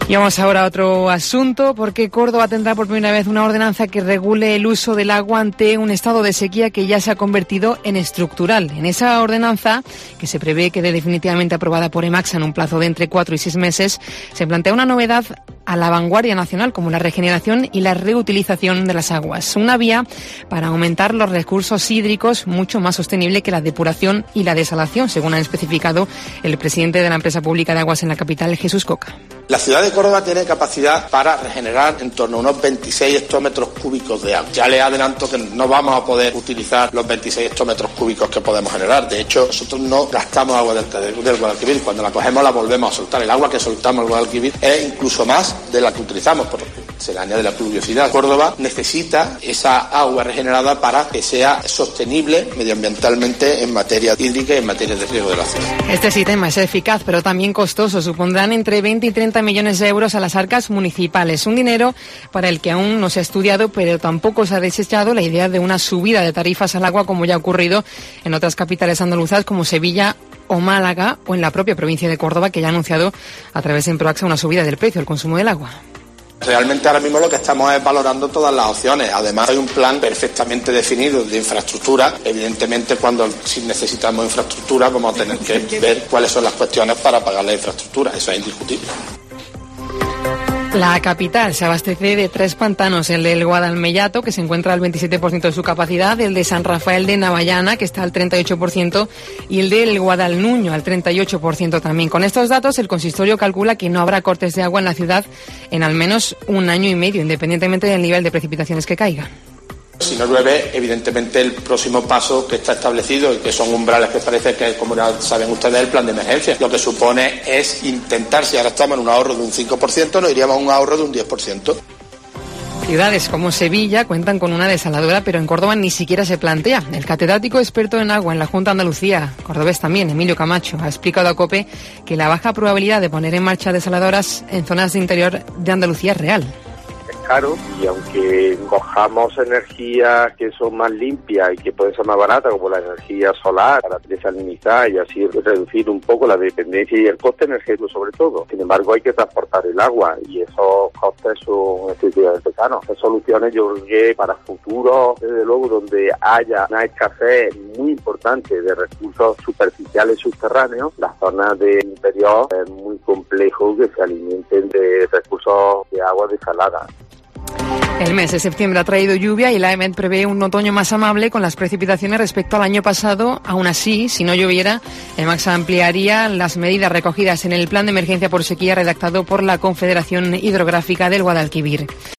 Y vamos ahora a otro asunto, porque Córdoba tendrá por primera vez una ordenanza que regule el uso del agua ante un estado de sequía que ya se ha convertido en estructural. En esa ordenanza, que se prevé quede definitivamente aprobada por EMACSA en un plazo de entre 4 y 6 meses, se plantea una novedad a la vanguardia nacional, como la regeneración y la reutilización de las aguas. Una vía para aumentar los recursos hídricos mucho más sostenible que la depuración y la desalación, según ha especificado el presidente de la empresa pública de aguas en la capital, Jesús Coca. La ciudad de Córdoba tiene capacidad para regenerar en torno a unos 26 hectómetros cúbicos de agua. Ya les adelanto que no vamos a poder utilizar los 26 hectómetros cúbicos que podemos generar. De hecho, nosotros no gastamos agua del Guadalquivir. Cuando la cogemos la volvemos a soltar. El agua que soltamos al Guadalquivir es incluso más de la que utilizamos, porque se le añade la pluviosidad. Córdoba necesita esa agua regenerada para que sea sostenible medioambientalmente en materia hídrica y en materia de riego de la ciudad. Este sistema es eficaz, pero también costoso. Supondrán entre 20 y 30 millones de euros a las arcas municipales. Un dinero para el que aún no se ha estudiado, pero tampoco se ha desechado la idea de una subida de tarifas al agua, como ya ha ocurrido en otras capitales andaluzas como Sevilla o Málaga, o en la propia provincia de Córdoba, que ya ha anunciado a través de Emproaxa una subida del precio del consumo del agua. Realmente ahora mismo lo que estamos es valorando todas las opciones. Además hay un plan perfectamente definido de infraestructura. Evidentemente si necesitamos infraestructura vamos a tener que ver cuáles son las cuestiones para pagar la infraestructura. Eso es indiscutible. La capital se abastece de 3 pantanos, el del Guadalmellato, que se encuentra al 27% de su capacidad, el de San Rafael de Navallana, que está al 38%, y el del Guadalnuño, al 38% también. Con estos datos, el consistorio calcula que no habrá cortes de agua en la ciudad en al menos 1 año y medio, independientemente del nivel de precipitaciones que caigan. Si no llueve, evidentemente el próximo paso que está establecido y que son umbrales que parece que, como ya saben ustedes, el plan de emergencia. Lo que supone es intentar, si ahora estamos en un ahorro de un 5%, nos iríamos a un ahorro de un 10%. Ciudades como Sevilla cuentan con una desaladora, pero en Córdoba ni siquiera se plantea. El catedrático experto en agua en la Junta de Andalucía, cordobés también, Emilio Camacho, ha explicado a COPE que la baja probabilidad de poner en marcha desaladoras en zonas de interior de Andalucía es real. Caro, y aunque cojamos energías que son más limpias y que pueden ser más baratas, como la energía solar, para desalinizar y así reducir un poco la dependencia y el coste energético sobre todo. Sin embargo, hay que transportar el agua y esos costes son excesivamente caros. Esas soluciones yo creo que para futuros, desde luego, donde haya una escasez muy importante de recursos superficiales subterráneos, las zonas de interior es muy complejo que se alimenten de recursos de agua desalada. El mes de septiembre ha traído lluvia y la EMET prevé un otoño más amable con las precipitaciones respecto al año pasado. Aún así, si no lloviera, EMACSA ampliaría las medidas recogidas en el plan de emergencia por sequía redactado por la Confederación Hidrográfica del Guadalquivir.